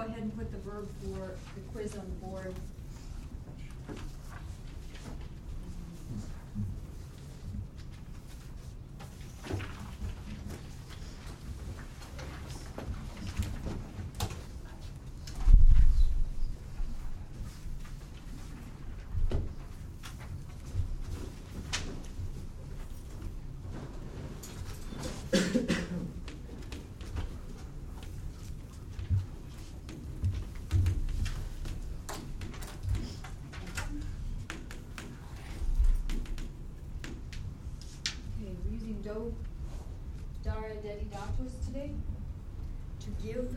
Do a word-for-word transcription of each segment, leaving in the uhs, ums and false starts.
ahead and put the verb for the quiz on the board. Do, Dara, Dedi, Datos today. To give.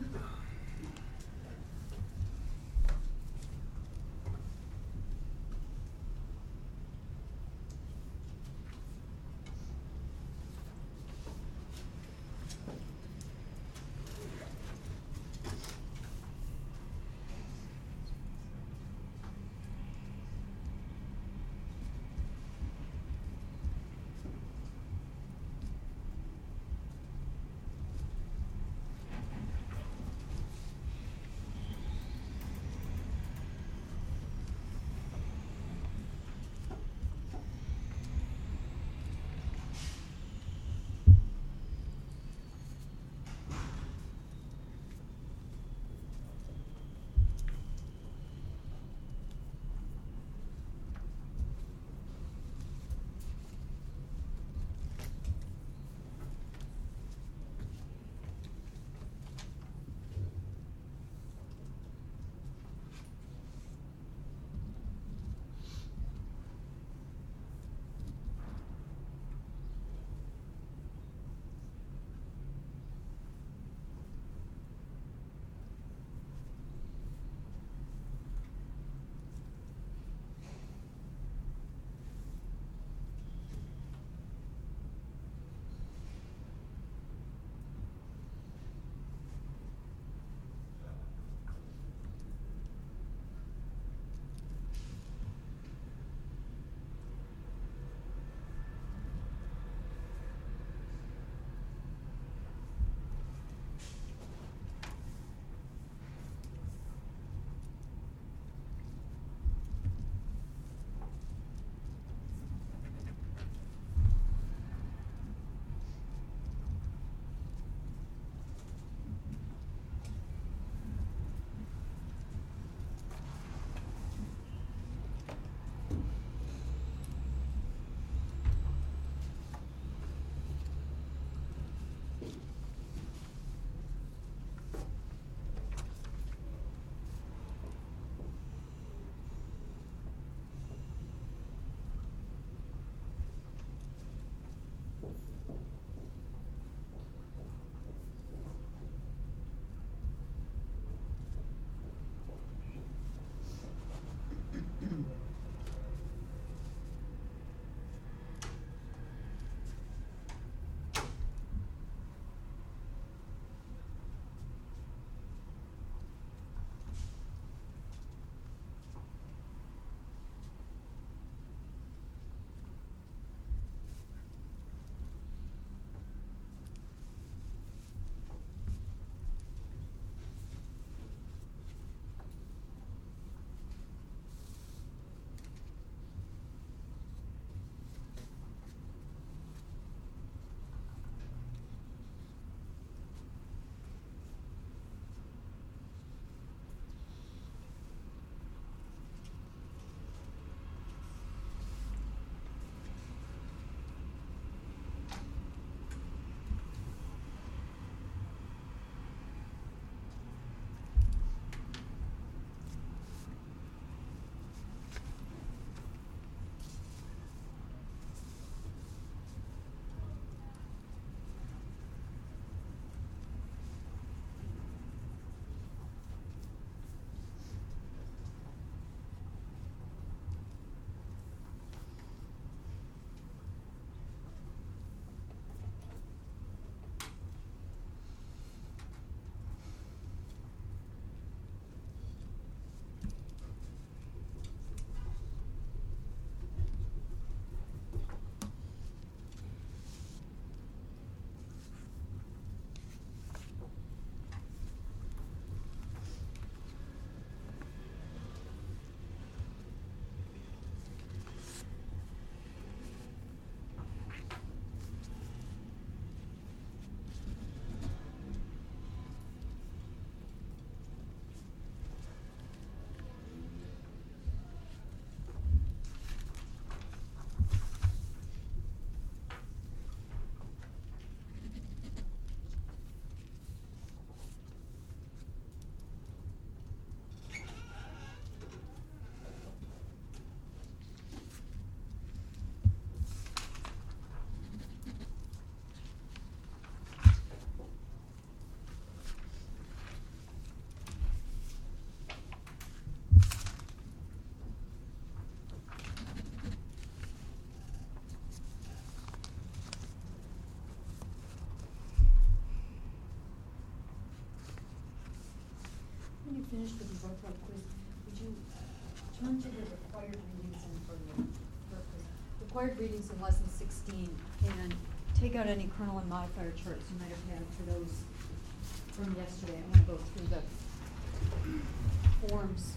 finished with the birth rate quiz, would you turn to the required readings in for the birth quiz? Required readings in lesson sixteen, and take out any kernel and modifier charts you might have had for those from yesterday. I want to go through the forms.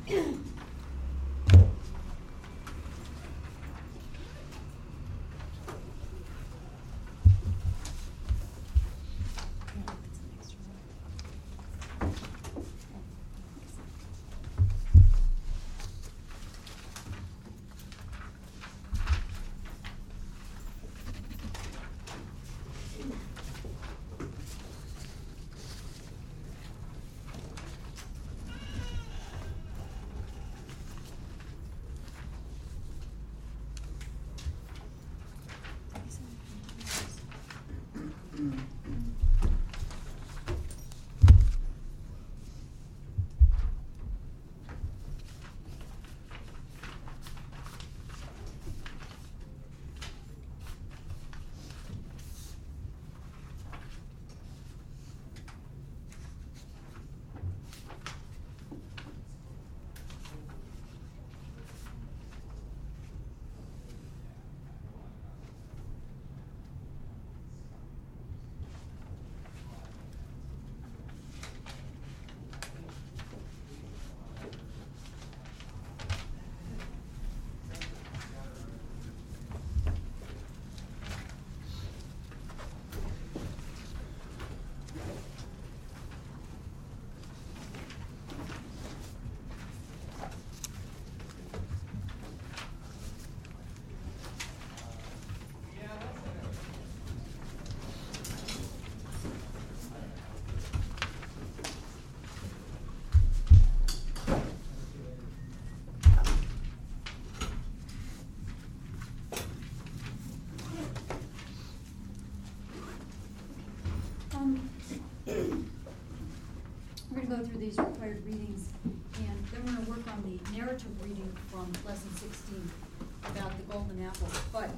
Go through these required readings, and then we're going to work on the narrative reading from lesson sixteen about the golden apple. But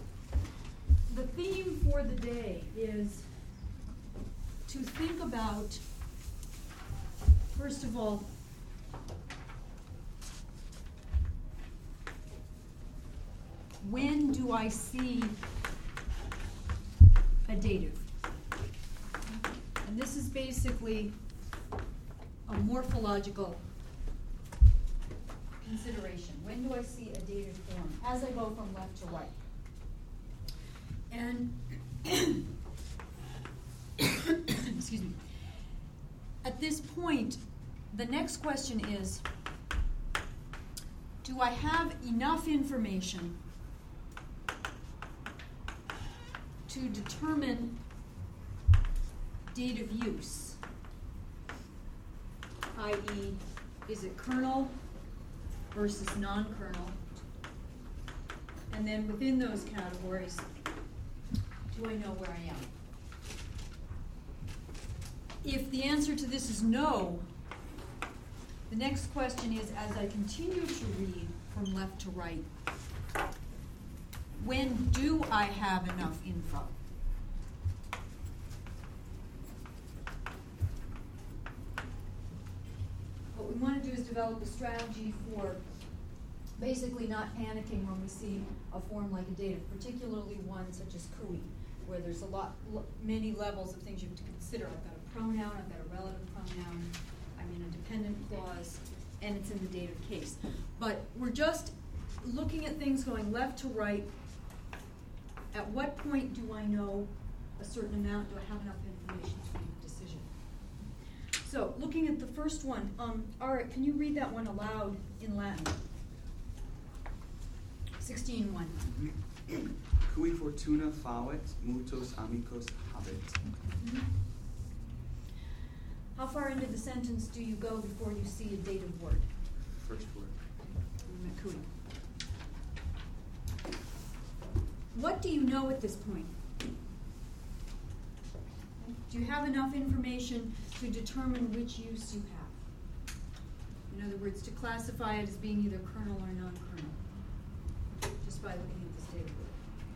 the theme for the day is to think about, first of all, when do I see a dative? And this is basically a morphological consideration. When do I see a dative form? As I go from left to right. And, excuse me, at this point, the next question is, do I have enough information to determine dative use? that is, is it kernel versus non-kernel? And then within those categories, do I know where I am? If the answer to this is no, the next question is, as I continue to read from left to right, when do I have enough info? What we want to do is develop a strategy for basically not panicking when we see a form like a dative, particularly one such as cooey, where there's a lot, many levels of things you have to consider. I've got a pronoun, I've got a relative pronoun, I'm in a dependent clause, and it's in the dative case. But we're just looking at things going left to right. At what point do I know a certain amount? Do I have enough information to make a decision? So, looking at the first one, um, Ara, can you read that one aloud in Latin? sixteen one. Cui fortuna fauet, multos amicos habet. Mm-hmm. How far into the sentence do you go before you see a dative word? First word. Cui. What do you know at this point? Do you have enough information to determine which use you have? In other words, to classify it as being either kernel or non-kernel, just by looking at this data word.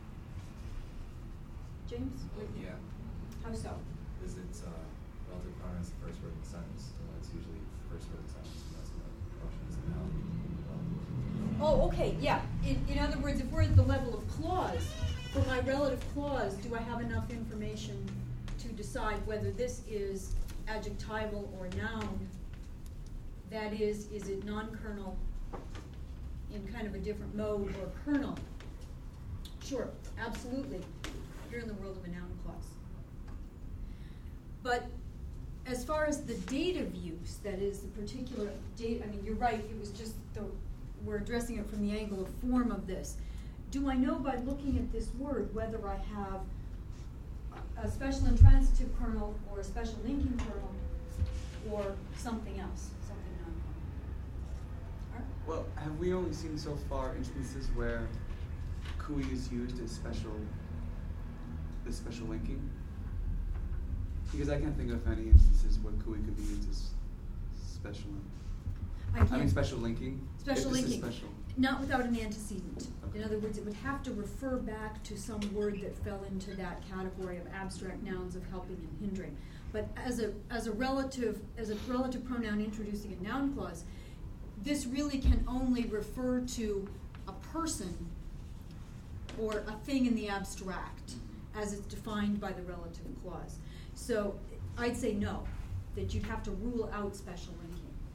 James? Well, yeah. How so? Because it's uh, relative pronoun is the first word in the sentence, so that's usually first word sentence, and that's another question. Is a noun. Oh, okay, yeah. In, in other words, if we're at the level of clause, for my relative clause, do I have enough information to decide whether this is adjectival or noun? That is, is it non-kernel in kind of a different mode or kernel? Sure, absolutely. You're in the world of a noun clause. But as far as the dative use, that is the particular date, I mean, you're right, it was just the, we're addressing it from the angle of form of this. Do I know by looking at this word whether I have a special intransitive kernel or a special linking kernel or something else, something non-kernel? All right. Well, have we only seen so far instances where C U I is used as special, as special linking? Because I can't think of any instances where C U I could be used as special. I, can't I mean, special linking. Special if this linking. Is special. Not without an antecedent. Okay. In other words, it would have to refer back to some word that fell into that category of abstract nouns of helping and hindering. But as a as a relative as a relative pronoun introducing a noun clause, this really can only refer to a person or a thing in the abstract as it's defined by the relative clause. So I'd say no, that you'd have to rule out special linking.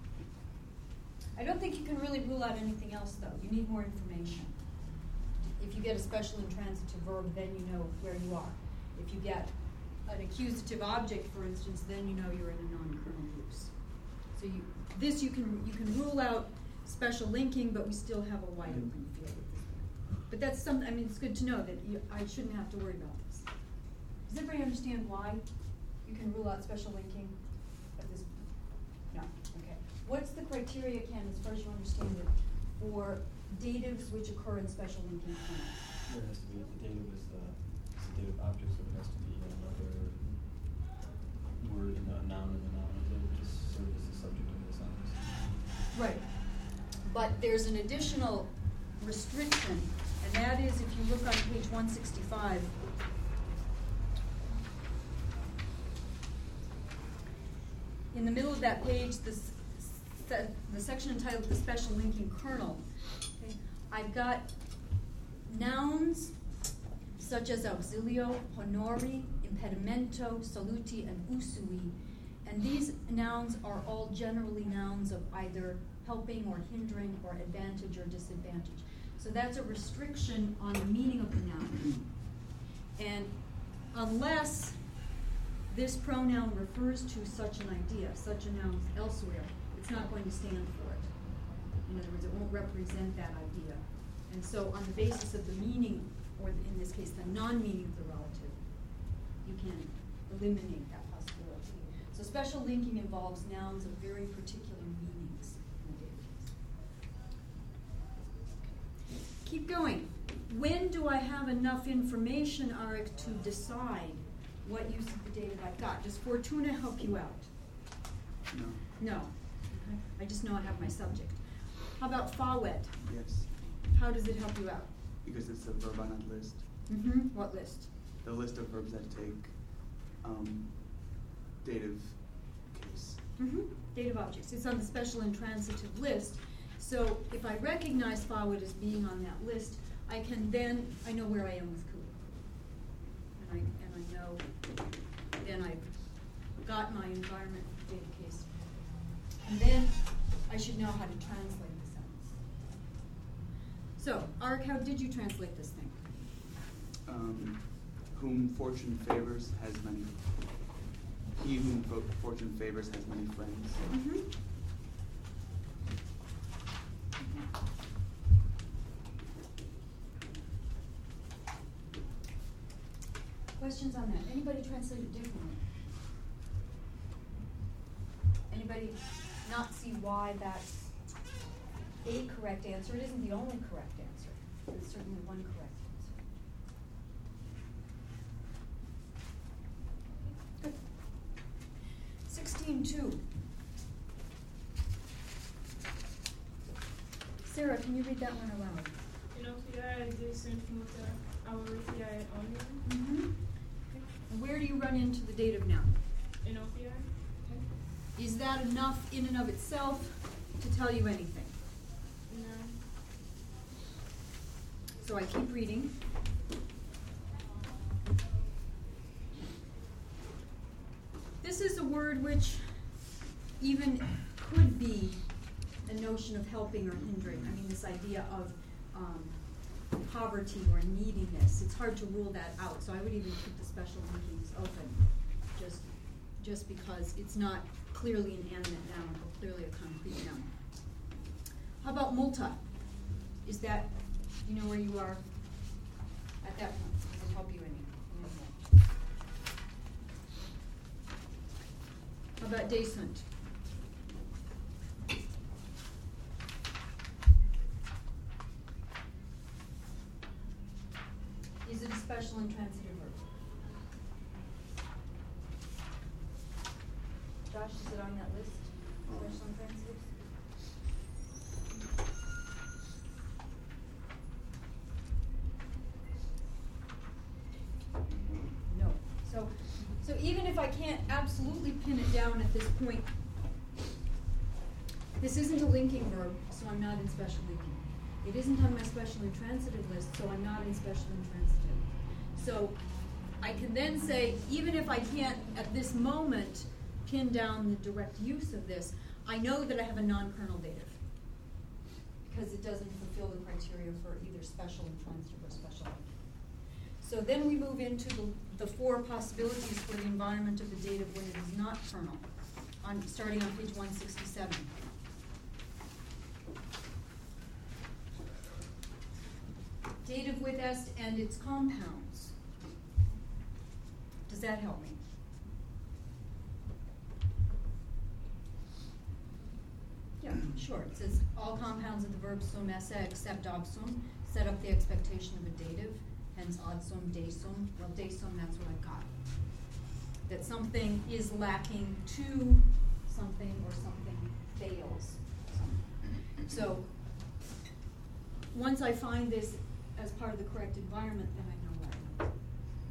I don't think you can really rule out anything else, though. You need more information. If you get a special intransitive verb, then you know where you are. If you get an accusative object, for instance, then you know you're in a non-kernel use. So you, this you can you can rule out special linking, but we still have a wide open field. But that's some. I mean, it's good to know that you, I shouldn't have to worry about this. Does everybody understand why you can rule out special linking at this point? No. Okay. What's the criteria, Ken, as far as you understand it, for datives which occur in special linking kernels? There has to be, the dative is the, it's a dative object, so there has to be another word, in a noun in the noun, that would just serve as the subject of the sentence. Right. But there's an additional restriction, and that is if you look on page one sixty-five, in the middle of that page, this, the section entitled The Special Linking Kernel, okay, I've got nouns such as auxilio, honori, impedimento, saluti, and usui, and these nouns are all generally nouns of either helping or hindering or advantage or disadvantage. So that's a restriction on the meaning of the noun. And unless this pronoun refers to such an idea, such a noun elsewhere, it's not going to stand for it. In other words, it won't represent that idea. And so on the basis of the meaning, or in this case, the non-meaning of the relative, you can eliminate that possibility. So special linking involves nouns of very particular meanings in the database. Keep going. When do I have enough information, Arik, to decide what use of the data I've got? Does Fortuna help you out? No. No. Okay. I just know I have my subject. How about Fawet? Yes. How does it help you out? Because it's a verb on that list. Mm-hmm. What list? The list of verbs that take um, dative case. Mm-hmm. Dative objects. It's on the special intransitive list. So if I recognize Fawet as being on that list, I can then, I know where I am with C U I. And I, and I know, then I've got my environment data case. And then I should know how to translate the sentence. So, Arik, how did you translate this thing? Um, whom fortune favors has many. He whom fo- fortune favors has many friends. Mm-hmm. Questions on that? Anybody translate it differently? Anybody not see why that's a correct answer? It isn't the only correct answer, but it's certainly one correct answer. Good. sixteen two. Sarah, can you read that one aloud? Inofiare adjacent muta aurifiare omnium. Mm-hmm. Okay. And where do you run into the dative noun? Inofiare. Okay. Is that enough in and of itself to tell you anything? No. So I keep reading. This is a word which even could be a notion of helping or hindering. I mean, this idea of um, poverty or neediness. It's hard to rule that out, so I would even keep the special linkings open, just, just because it's not clearly an animate noun, but clearly a concrete noun. How about multa? Is that, you know where you are at that point? Does it help you any? How about descent? Is it a special intransitive verb? Josh, is it on that list? Special intransitives? No. So, so even if I can't absolutely pin it down at this point, this isn't a linking verb, so I'm not in special linking. It isn't on my special intransitive list, so I'm not in special intransitive. So I can then say, even if I can't at this moment pin down the direct use of this, I know that I have a non-kernel dative because it doesn't fulfill the criteria for either special intransitive or special linking. So then we move into the, the four possibilities for the environment of the dative when it is not kernel, on, starting on page one sixty-seven. Dative with est and its compounds. Does that help me? Yeah, sure. It says all compounds of the verb sum esse except obsum set up the expectation of a dative, hence odsum, desum. Well, desum, that's what I've got. That something is lacking to something or something fails. So once I find this as part of the correct environment, then I know what I know.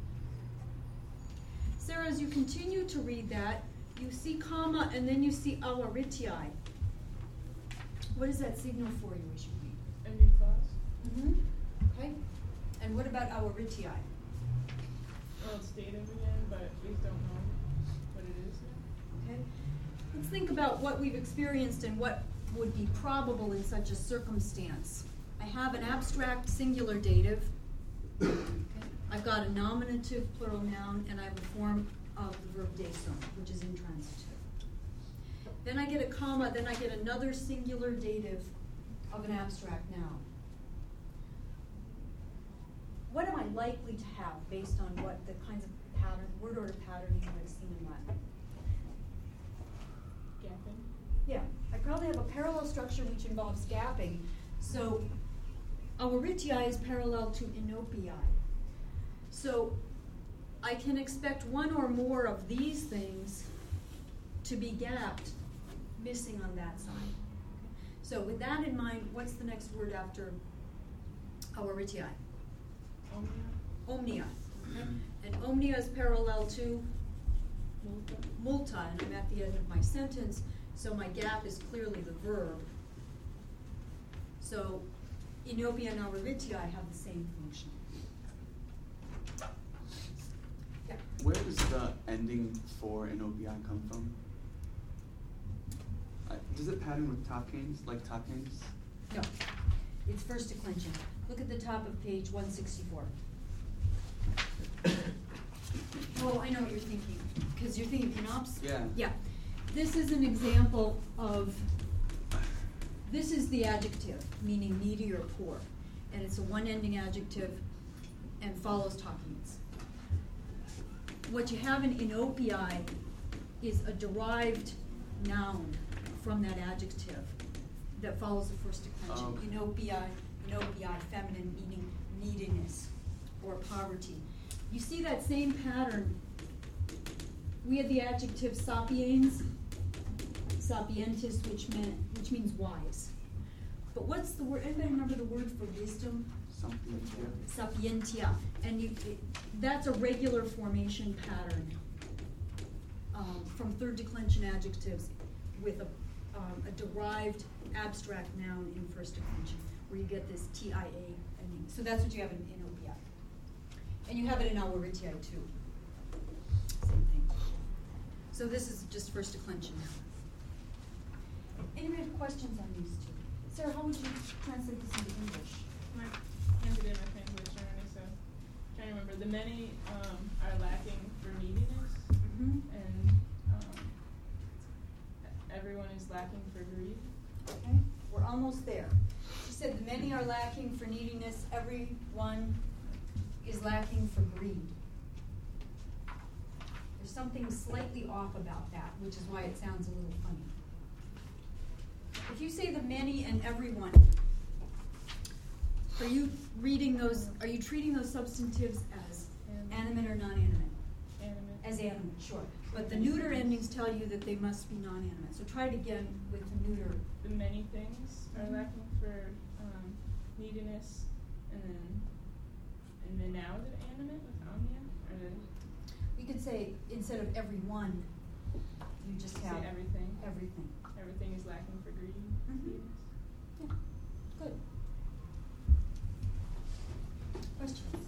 Sarah, as you continue to read that, you see comma and then you see awaritiae. What does that signal for you as you read? A new class? Mm-hmm. Okay. And what about awaritiae? Well, it's dative again, but we don't know what it is yet. Okay. Let's think about what we've experienced and what would be probable in such a circumstance. I have an abstract singular dative. Okay. I've got a nominative plural noun, and I have a form of the verb desum, which is intransitive. Then I get a comma, then I get another singular dative of an abstract noun. What am I likely to have based on what the kinds of pattern, word order patterning that I've seen in Latin? Gapping? Yeah, I probably have a parallel structure which involves gapping. So awaritiae is parallel to inopii. So I can expect one or more of these things to be gapped, missing on that side. So with that in mind, what's the next word after awaritiae? Omnia? Omnia. Okay? And omnia is parallel to Multa? multa, and I'm at the end of my sentence, so my gap is clearly the verb. So inopia and awaritiae have the same function. Yeah. Where does the ending for inopii come from? Uh, does it pattern with top canes, like top canes? No, it's first declension. Look at the top of page one sixty-four. Oh, I know what you're thinking, because you're thinking pinops? Yeah. Yeah. This is an example of, this is the adjective, meaning needy or poor. And it's a one-ending adjective and follows top canes. What you have in inopii is a derived noun from that adjective that follows the first declension. Um. Inopii, inopii, feminine, meaning neediness or poverty. You see that same pattern. We had the adjective sapiens, sapientis, which meant which means wise. But what's the word? Anybody remember the word for wisdom? Something, yeah. Sapientia, and you, it, that's a regular formation pattern um, from third declension adjectives with a, um, a derived abstract noun in first declension, where you get this T I A ending. So that's what you have in, in O P I. And you have it in Alwaritii too. Same thing. So this is just first declension now. Any other questions on these two? Sarah, how would you translate this into English? My handed in my translation already, so I'm trying to remember. The many um, are lacking for neediness, Mm-hmm. and um, everyone is lacking for greed. Okay, we're almost there. She said the many are lacking for neediness, everyone is lacking for greed. There's something slightly off about that, which is why it sounds a little funny. If you say the many and everyone, are you reading those, are you treating those substantives as animate or non-animate? Animate. As animate, sure. But the neuter endings tell you that they must be non-animate. So try it again with the neuter. The many things are Mhm. lacking for um, neediness, and then and then now is it animate with omnia, or then You could say, instead of every one, you just say have everything. everything. Everything is lacking for greed. Mhm. neediness. Yeah, good. Questions?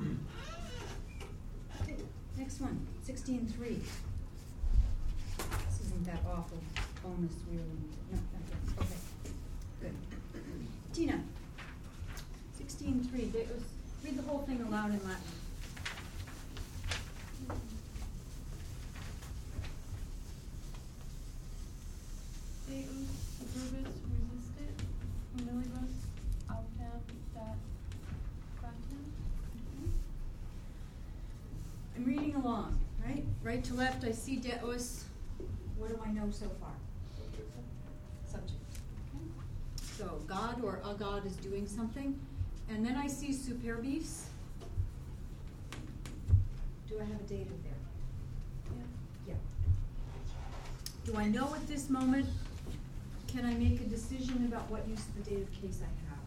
Okay, next one, sixteen three. This isn't that awful bonus we're in. No, not yet. Okay, good. Tina, sixteen three, read the whole thing aloud in Latin. Deus verbis resistit, humilibus autem dat fratem. I'm reading along, right? Right to left, I see Deus. What do I know so far? Subject. Okay. So God or a God is doing something. And then I see superbis. Do I have a dative there? Yeah. Yeah. Do I know at this moment, can I make a decision about what use of the dative case I have?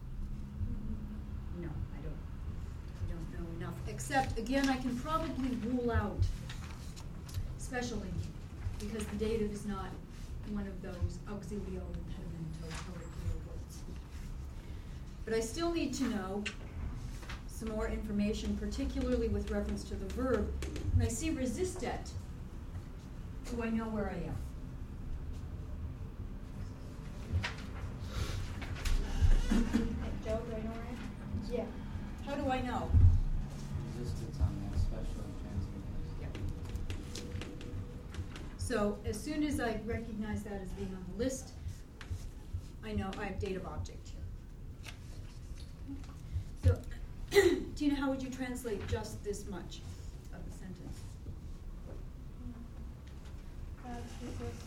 No, I don't. I don't know enough. Except, again, I can probably rule out special linking, because the dative is not one of those auxilio impedimento colloquial words. But I still need to know some more information, particularly with reference to the verb. When I see resistet, do I know where I am? Joe, do I know where I am? Yeah. How do I know? Resistance on that special transmitted. So as soon as I recognize that as being on the list, I know I have dative object here. So, Tina, how would you translate just this much of the sentence? God's resist.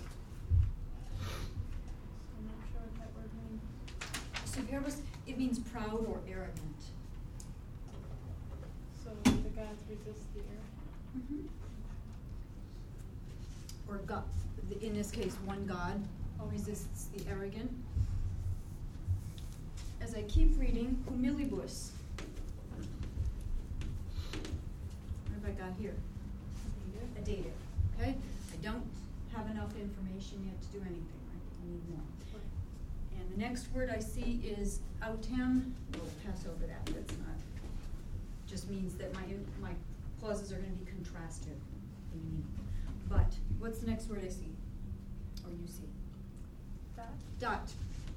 I'm not sure what that word means. Superbus, it means proud or arrogant. So the gods resist the air. Mm-hmm. Or God, in this case, one God resists the arrogant. As I keep reading, humilibus. What have I got here? A dative, okay? I don't have enough information yet to do anything, right? I need more. And the next word I see is autem. We'll pass over that, that's not, just means that my, my clauses are gonna be contrastive in meaning. But, what's the next word I see? Or you see? Dot. Dot.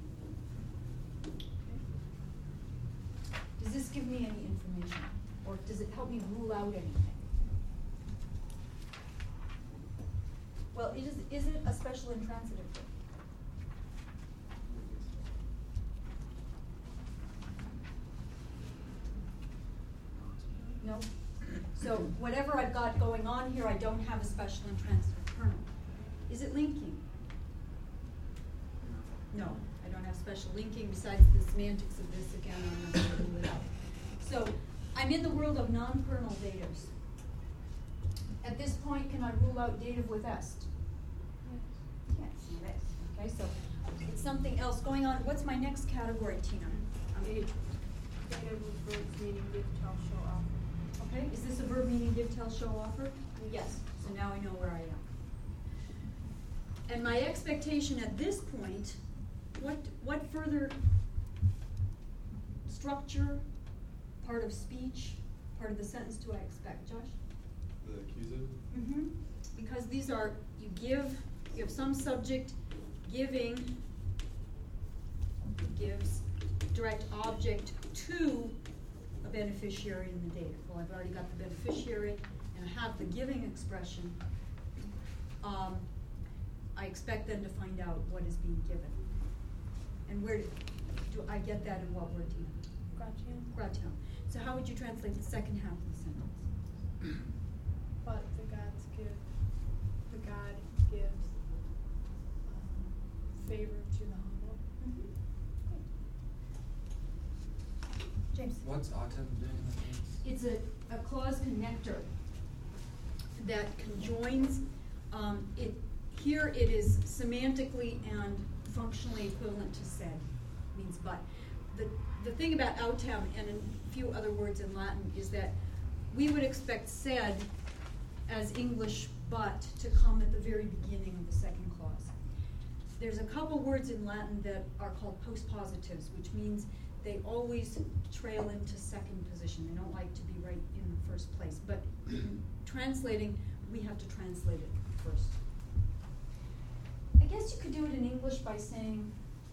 Does this give me any information? Or does it help me rule out anything? Well, it is, is it a special intransitive verb? No? So whatever I've got going on here, I don't have a special intransitive kernel. Is it linking? No, I don't have special linking. Besides the semantics of this, again, I'm not going to rule it out. So I'm in the world of non-kernel dators. At this point, can I rule out dative with est? Yes, yes. Okay, so it's something else going on. What's my next category, Tina? Um, Dative with verbs meaning give, tell, show, offer. Okay, is this a verb meaning give, tell, show, offer? Yes. So now I know where I am. And my expectation at this point, what, what further structure, part of speech, part of the sentence do I expect, Josh? The accusative? Mm-hmm. Because these are, you give, you have some subject giving, it gives direct object to a beneficiary in the data. Well, I've already got the beneficiary and I have the giving expression. Um, I expect them to find out what is being given. And where do, do I get that in what word do you? Gratian. Gratian. So how would you translate the second half of the sentence? But the gods give, the God gives um, favor to the humble. Mm-hmm. James. What's autumn doing with this? It's a, a clause connector that conjoins, um, it, here it is semantically and functionally equivalent to said, means but. The, the thing about autem and a few other words in Latin is that we would expect said as English but to come at the very beginning of the second clause. There's a couple words in Latin that are called postpositives, which means they always trail into second position. They don't like to be right in the first place. But in translating, we have to translate it first. I guess you could do it in English by saying,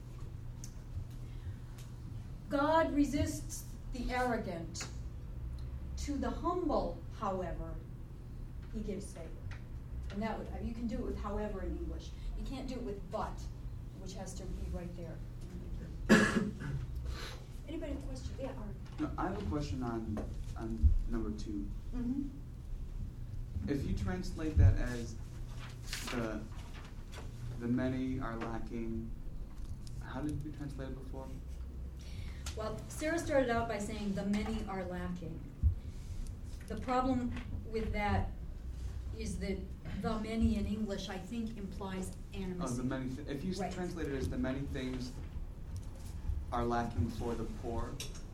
God resists the arrogant. To the humble, however, he gives favor. And that would, you can do it with however in English. You can't do it with but, which has to be right there. Anybody have a question? Yeah, Art. No, I have a question on on number two. Mm-hmm. If you translate that as the the many are lacking, how did you translate it before? Well, Sarah started out by saying the many are lacking. The problem with that is that the many in English, I think, implies animus. Oh, the many. Th- if you Right. translate it as the many things are lacking for the poor,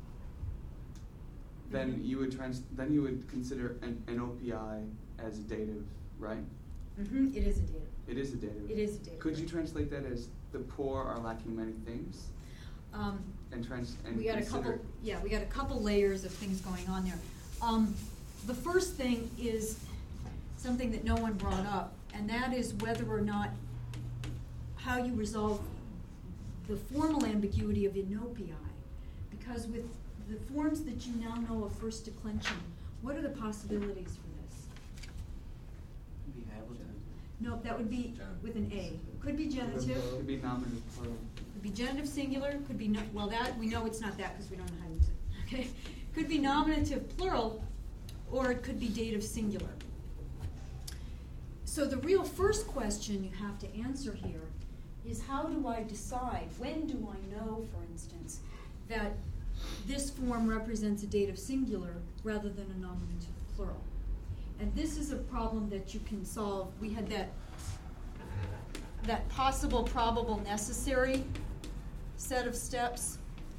then Mhm. you would trans. Then you would consider an, an O P I as a dative, right? Mm-hmm. It is a dative. It is a dative. It is a dative. Could you translate that as the poor are lacking many things? Um, And trans and we got a consider couple. Yeah, we got a couple layers of things going on there. Um, the first thing is something that no one brought up, and that is whether or not how you resolve the formal ambiguity of inopii. Because with the forms that you now know of first declension, what are the possibilities for this? Be able to. No, that would be with an A. Could be genitive. Could be nominative plural. Could be genitive singular, could be, no, well that, we know it's not that because we don't know how to use it, okay? Could be nominative plural, or it could be dative singular. So the real first question you have to answer here is how do I decide, when do I know, for instance, that this form represents a dative singular rather than a nominative plural? And this is a problem that you can solve. We had that that possible, probable, necessary set of steps.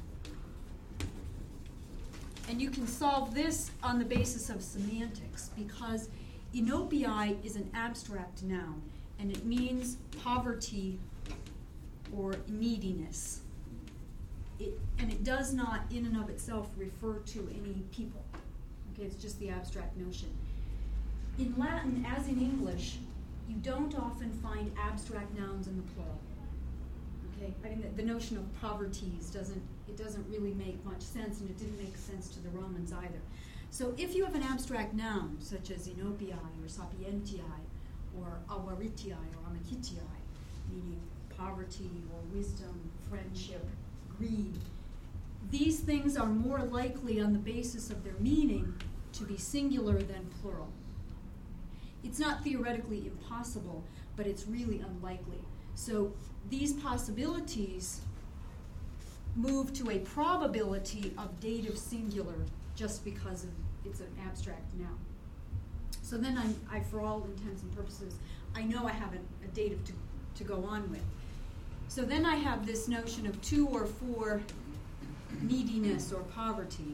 And you can solve this on the basis of semantics because inopii is an abstract noun and it means poverty or neediness. It, and it does not in and of itself refer to any people. Okay, it's just the abstract notion. In Latin, as in English, you don't often find abstract nouns in the plural. Okay, I mean the, the notion of poverties doesn't it doesn't really make much sense, and it didn't make sense to the Romans either. So if you have an abstract noun such as inopii or sapientii or avaritii or amicitii, meaning poverty or wisdom, friendship, greed, these things are more likely on the basis of their meaning to be singular than plural. It's not theoretically impossible, but it's really unlikely. So these possibilities move to a probability of dative singular just because of it's an abstract noun. So then I'm, I, for all intents and purposes, I know I have a, a dative to, to go on with. So then I have this notion of two or for neediness or poverty.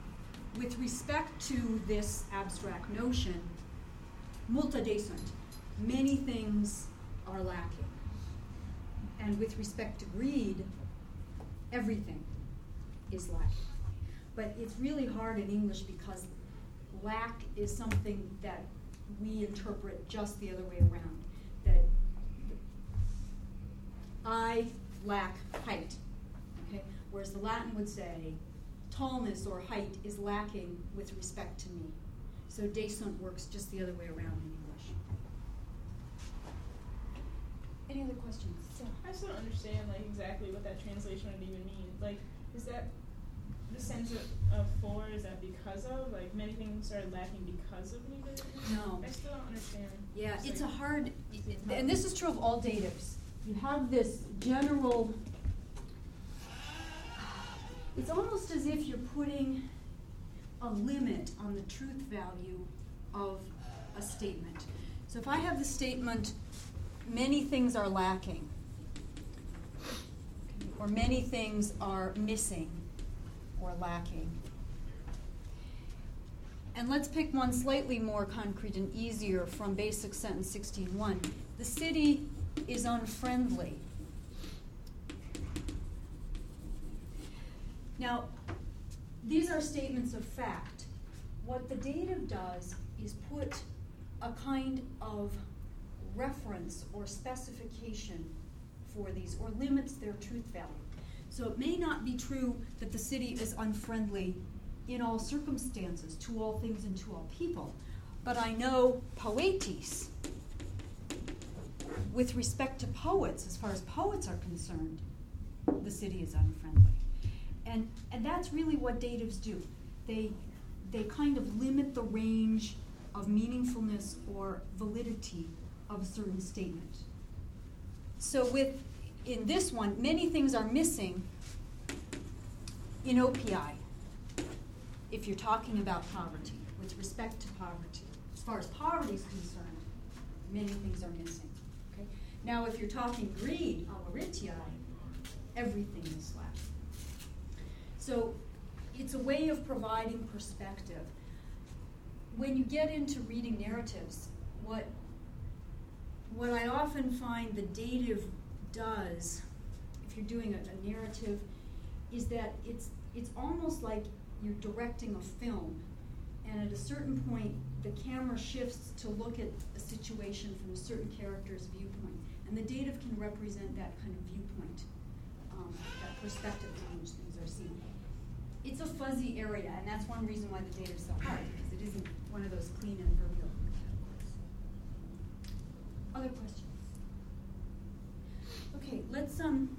With respect to this abstract notion, multa desunt, many things are lacking. And with respect to greed, everything is lacking. But it's really hard in English because lack is something that we interpret just the other way around. That I lack height, okay? Whereas the Latin would say tallness or height is lacking with respect to me. So desunt works just the other way around in English. Any other questions? Yeah. I still don't understand like exactly what that translation would even mean. Like, is that the sense of, of for? Is that because of like many things are lacking because of neither? No. I still don't understand. Yeah, It's it's a like- hard, and this is true of all datives. You have this general, it's almost as if you're putting a limit on the truth value of a statement. So if I have the statement, many things are lacking, or many things are missing or lacking. And let's pick one slightly more concrete and easier from basic sentence sixteen one. The city is unfriendly. Now, these are statements of fact. What the dative does is put a kind of reference or specification for these, or limits their truth value. So it may not be true that the city is unfriendly in all circumstances, to all things and to all people, but I know poetis, with respect to poets, as far as poets are concerned, the city is unfriendly. And and that's really what datives do. They they kind of limit the range of meaningfulness or validity of a certain statement. So with, in this one, many things are missing in O P I, if you're talking about poverty, with respect to poverty. As far as poverty is concerned, many things are missing. Okay? Now if you're talking greed, alaritii, everything is lacking. So it's a way of providing perspective. When you get into reading narratives, what what I often find the dative does, if you're doing a, a narrative, is that it's it's almost like you're directing a film, and at a certain point the camera shifts to look at a situation from a certain character's viewpoint, and the dative can represent that kind of viewpoint, um, that perspective from which things are seen. It's a fuzzy area, and that's one reason why the dative is so hard, because it isn't one of those clean and verbial categories. Other questions? Okay, let's um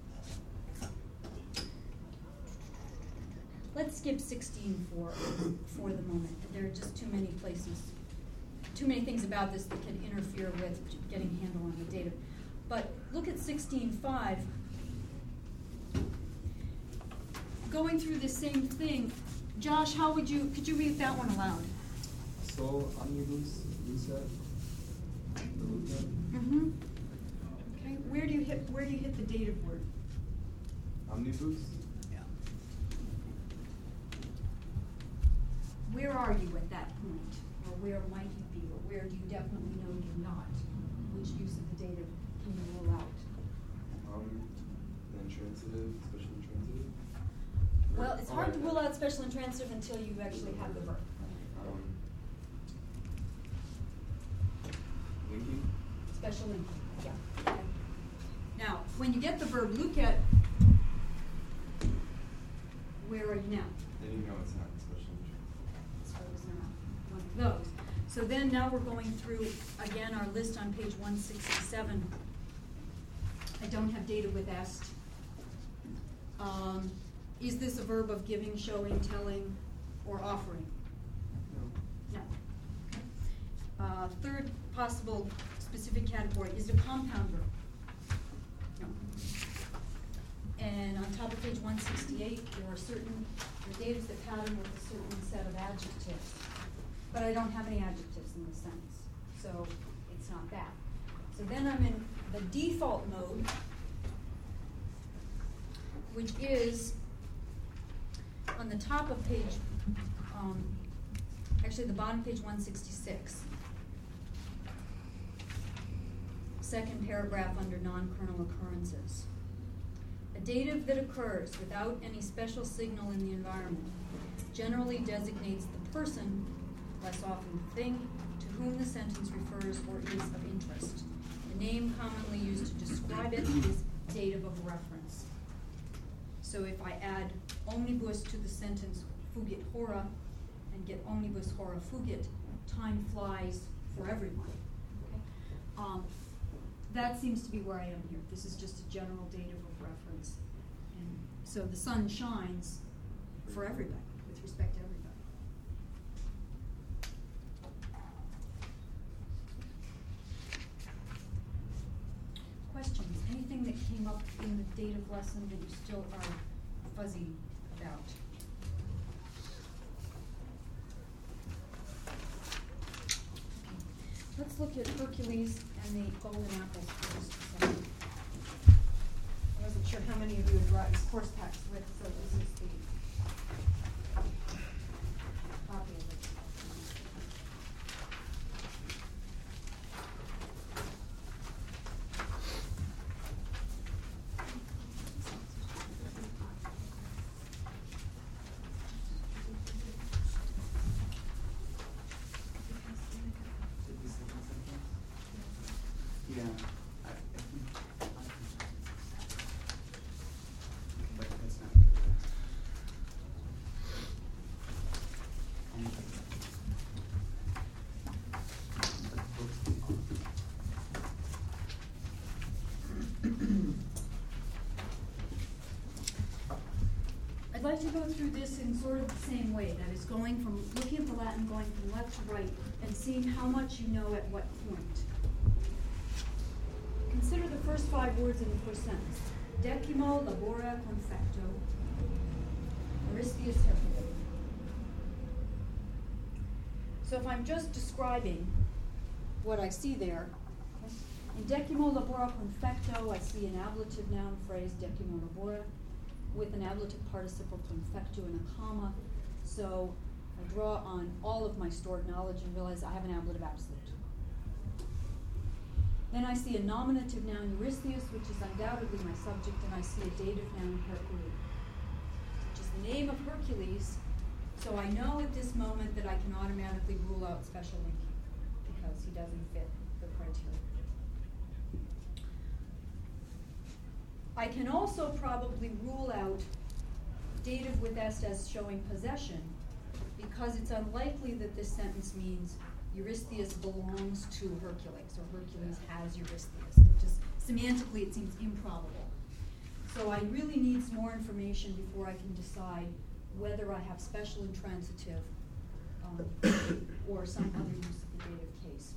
let's skip sixteen for for the moment. There are just too many places, too many things about this that can interfere with getting a handle on the dative. But look at sixteen five. Going through the same thing, Josh, how would you, could you read that one aloud? So, omnibus, Lusa, Luca. Mm-hmm. Okay, where do you hit, where do you hit the dative word? Omnibus? Yeah. Where are you at that point? Or where might you be? Or where do you definitely know you're not? Which use of the dative can you rule out? Um, the intransitive, special intransitive. Well, it's Oh, hard to yeah. rule out special intransitive until you actually have the verb. Um, linking. Special linking, yeah. Okay. Now, when you get the verb look at, where are you now? Then you know it's not special intransitive. This verb is not one of those. So then now we're going through, again, our list on page one sixty-seven. I don't have data with est. Um, is this a verb of giving, showing, telling, or offering? No. No. Okay. Uh, third possible specific category, is it a compound verb? No. And on top of page one sixty-eight, there are certain, there are datives that pattern with a certain set of adjectives. But I don't have any adjectives in this sentence, so it's not that. So then I'm in the default mode, which is on the top of page, um, actually the bottom page one sixty-six. second paragraph under non-kernel occurrences. A dative that occurs without any special signal in the environment generally designates the person, less often the thing, to whom the sentence refers or is of interest. The name commonly used to describe it is dative of reference. So if I add omnibus to the sentence fugit hora and get omnibus hora fugit, time flies for everyone. Okay? Um, that seems to be where I am here. This is just a general dative of reference. And so the sun shines for everybody, with respect to everybody. Questions? Anything that came up in the dative lesson that you still are fuzzy about? Okay. Let's look at Hercules and the golden apples for just a second. I wasn't sure how many of you had brought your course packs with, so this is the copy of it. Did we say something? Yeah. I, I think. But that's not really there. Um, but both- I'd like to go through this in sort of the same way, that is going from, looking at the Latin, going from left to right, and seeing how much you know at what point. Consider the first five words in the first sentence. Decimo labora confecto, Aristius Hercules. So if I'm just describing what I see there, in decimo labora confecto, I see an ablative noun phrase, decimo labora, with an ablative participle confecto and a comma. So I draw on all of my stored knowledge and realize I have an ablative absolute. Then I see a nominative noun Eurystheus, which is undoubtedly my subject, and I see a dative noun Hercules, which is the name of Hercules. So I know at this moment that I can automatically rule out special linking because he doesn't fit the criteria. I can also probably rule out dative with est as showing possession because it's unlikely that this sentence means Eurystheus belongs to Hercules or Hercules has Eurystheus. It just semantically it seems improbable. So I really need some more information before I can decide whether I have special intransitive um, or some other use of the dative case.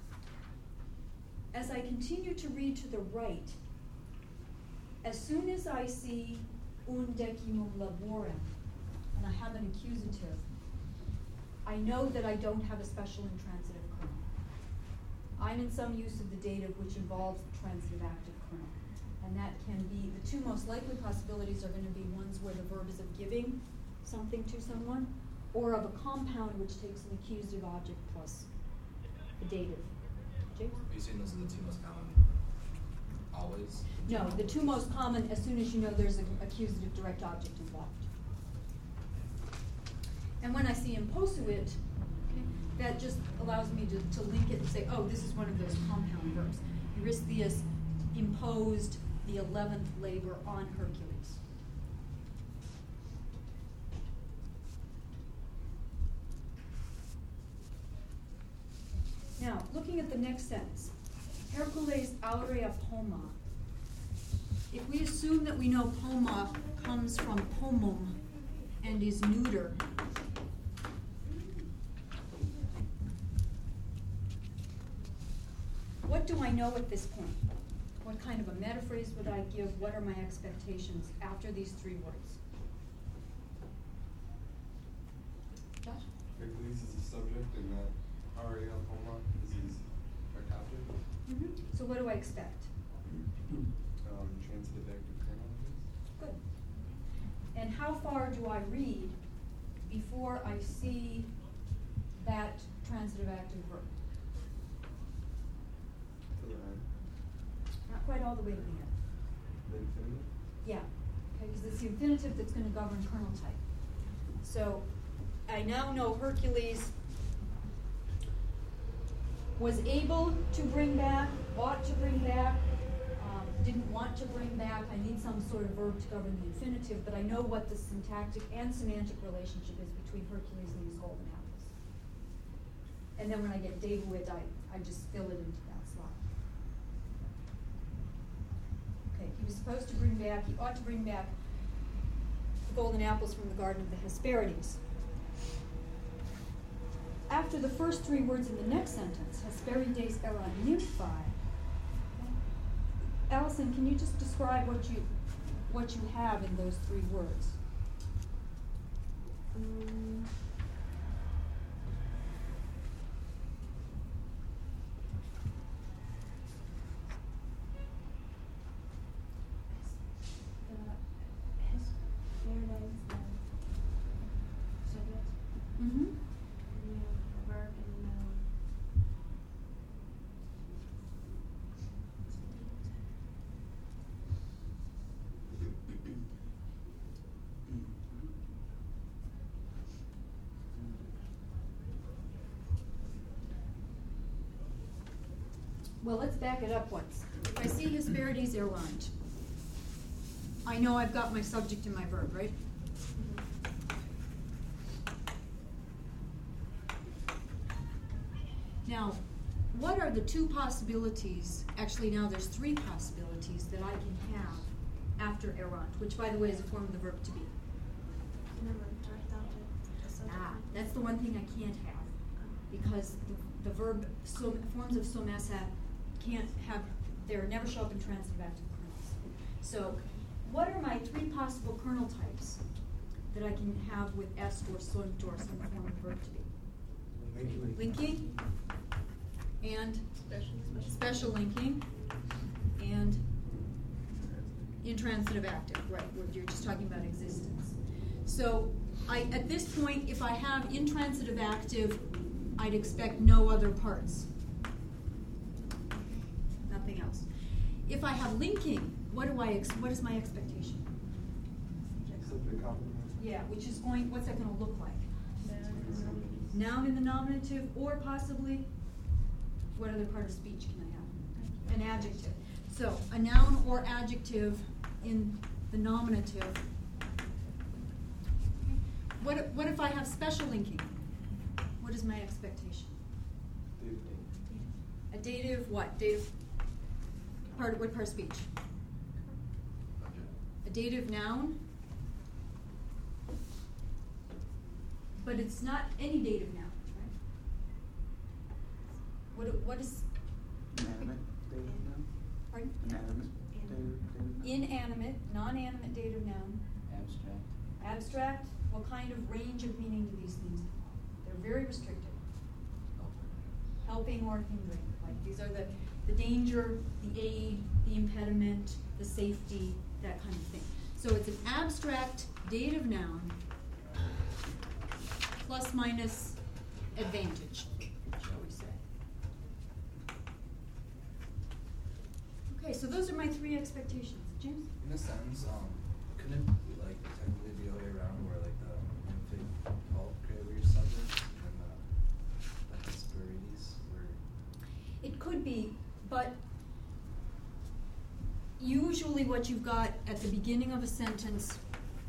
As I continue to read to the right, as soon as I see un decimum laborem, and I have an accusative, I know that I don't have a special intransitive kernel. I'm in some use of the dative which involves the transitive active kernel. And that can be, the two most likely possibilities are going to be ones where the verb is of giving something to someone, or of a compound which takes an accusative object plus the dative. James? Are you saying those are the two most common always? No, the two most common as soon as you know there's an accusative direct object involved. And when I see imposuit, okay, that just allows me to, to link it and say, oh, this is one of those compound verbs. Eurystheus imposed the eleventh labor on Hercules. Now, looking at the next sentence, Hercules aurea poma. If we assume that we know poma comes from pomum and is neuter, what do I know at this point? What kind of a metaphrase would I give? What are my expectations after these three words? Josh? Hercules is the subject and that Aria Poma is his direct object. Mm-hmm. So what do I expect? Um, transitive active kernel. Good. And how far do I read before I see that transitive active verb? To the end. quite all the way to the end. The infinitive? Yeah, okay, because it's the infinitive that's going to govern kernel type. So I now know Hercules was able to bring back, ought to bring back, um, didn't want to bring back. I need some sort of verb to govern the infinitive, but I know what the syntactic and semantic relationship is between Hercules and these golden apples. And then when I get David, I, I just fill it into that slot. Okay, he was supposed to bring back, he ought to bring back the golden apples from the Garden of the Hesperides. After the first three words in the next sentence, Hesperides eran nymphae, Allison, can you just describe what you what you have in those three words? Um, the Hesperides, the subject, Mm-hmm. and you have a verb and a noun. Well, let's back it up once. If I see Hesperides erant, I know I've got my subject and my verb, right? Now, what are the two possibilities? Actually, now there's three possibilities that I can have after erant, which, by the way, is a form of the verb to be. Remember, direct object, a subject. Ah, that's the one thing I can't have, because the, the verb so, forms of somessa can't have, they never show up in transitive active kernels. So, what are my three possible kernel types that I can have with est or sunt or some form of verb to be? Linking. Linking and Special. special linking and intransitive active, right, where you're just talking about existence. So I, at this point, if I have intransitive active, I'd expect no other parts. Nothing else. If I have linking, what do I ex- what is my expectation? Subject complement. Yeah, which is going, what's that going to look like? Noun in the nominative, or possibly, what other part of speech can I have? An adjective. So, a noun or adjective in the nominative. What, if- what if I have special linking? What is my expectation? Dative. A dative what? Dative, part, what part of speech? A dative noun? But it's not any dative noun, right? What, what is, Inanimate dative noun? pardon? Inanimate dative, dative noun? Inanimate, non-animate dative noun. Abstract. Abstract, what kind of range of meaning do these things have? They're very restricted. Helping or hindering. Like these are the, the danger, the aid, the impediment, the safety, that kind of thing. So it's an abstract dative noun plus minus advantage, shall we say. Okay, so those are my three expectations. James? In a sense, um, couldn't it be like technically the other way around where like the infant help create your subject and the like Hesperides were It could be, but usually what you've got at the beginning of a sentence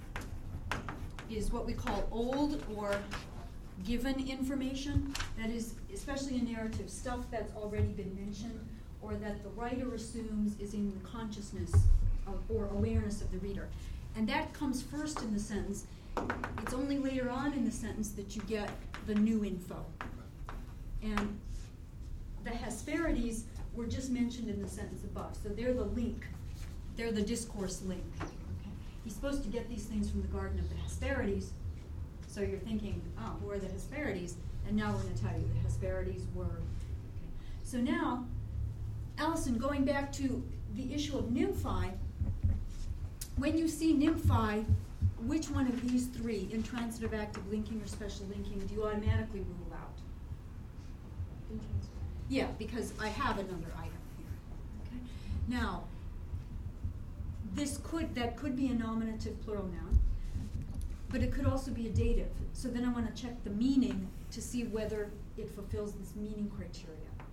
is what we call old or given information. That is, especially in narrative, stuff that's already been mentioned or that the writer assumes is in the consciousness of, or awareness of the reader. And that comes first in the sentence. It's only later on in the sentence that you get the new info. And the Hesperides were just mentioned in the sentence above, so they're the link. They're the discourse link. Okay. He's supposed to get these things from the Garden of the Hesperides, so you're thinking, oh, who are the Hesperides? And now we're going to tell you the Hesperides were. Okay. So now, Allison, going back to the issue of nymphae, when you see nymphae, which one of these three, intransitive, active, linking, or special linking, do you automatically rule out? Intransitive. Yeah, because I have another item here. Okay. Now, this could, that could be a nominative plural noun, but it could also be a dative. So then I want to check the meaning to see whether it fulfills this meaning criteria.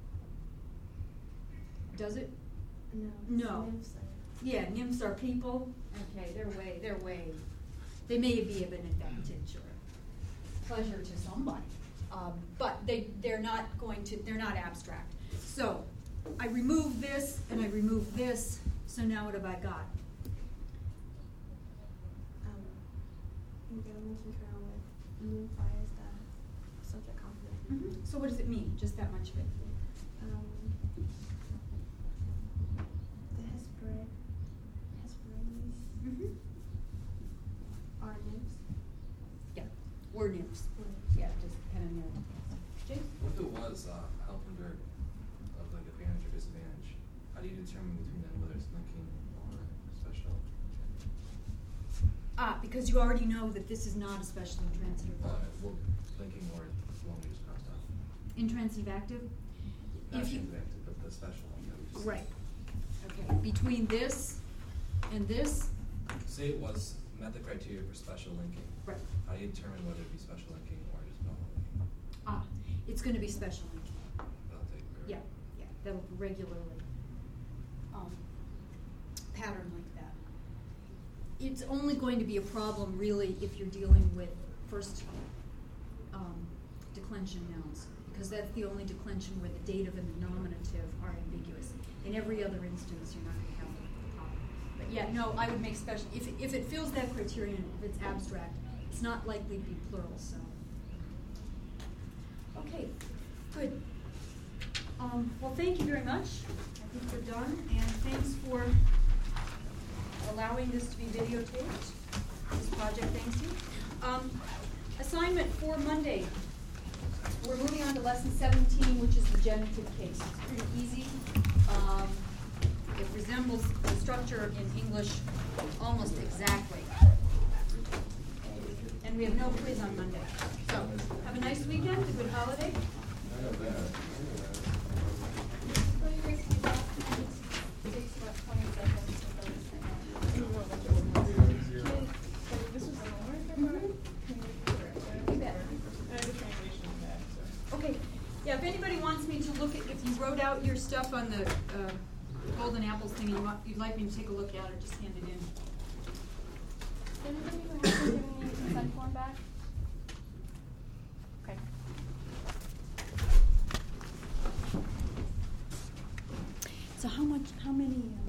Does it? No. No. Nymphs are- Yeah, nymphs are people. Okay, they're way, they're way. They may be of an advantage or a pleasure to somebody, um, but they they're not going to. They're not abstract. So I remove this and I remove this. So now what have I got? Um, I'm gonna mention Carol with Moonfire as the subject complement. Mm-hmm. So what does it mean? Just that much of it. Um, the Hesperid, Hesperides Mm-hmm. are nymphs. Yeah, we're nymphs. Yeah, just kind of know. Jake? What if it was uh, Helpenberg of like advantage or disadvantage? How do you determine between them whether it's linking or special? Ah, because you already know that this is not a special intransitive Uh, verb. well, linking or the one we just crossed out. Intransitive active? Not If you- transitive, but the special one that we just. Right. Okay, between this and this, Say it was met the criteria for special linking. right. How do you determine whether it be special linking or just normal linking? Ah, it's gonna be special linking. That'll take care of Yeah, it. yeah, that'll regularly, um, pattern like that. It's only going to be a problem really if you're dealing with first, um, declension nouns, because that's the only declension where the dative and the nominative are ambiguous. In every other instance, you're not gonna have a problem. But yeah, no, I would make special, if, if it fills that criterion, if it's abstract, it's not likely to be plural, so. Okay, good. Um, well, thank you very much. I think we're done, and thanks for allowing this to be videotaped. This project, thanks you. Um, assignment for Monday. We're moving on to lesson seventeen, which is the genitive case. It's pretty easy. Um, it resembles the structure in English almost exactly. And we have no quiz on Monday. So, have a nice weekend, a good holiday. I know that. This was the homework I thought? Can you correct that? You bet. I have the translation of that, so. Okay, yeah, if anybody wants me to look at, if you wrote out your stuff on the uh, golden apples thing and you want, you'd like me to take a look at it, just hand it in. Did anybody who wants to give me the consent form back? Okay. So how much, how many, uh,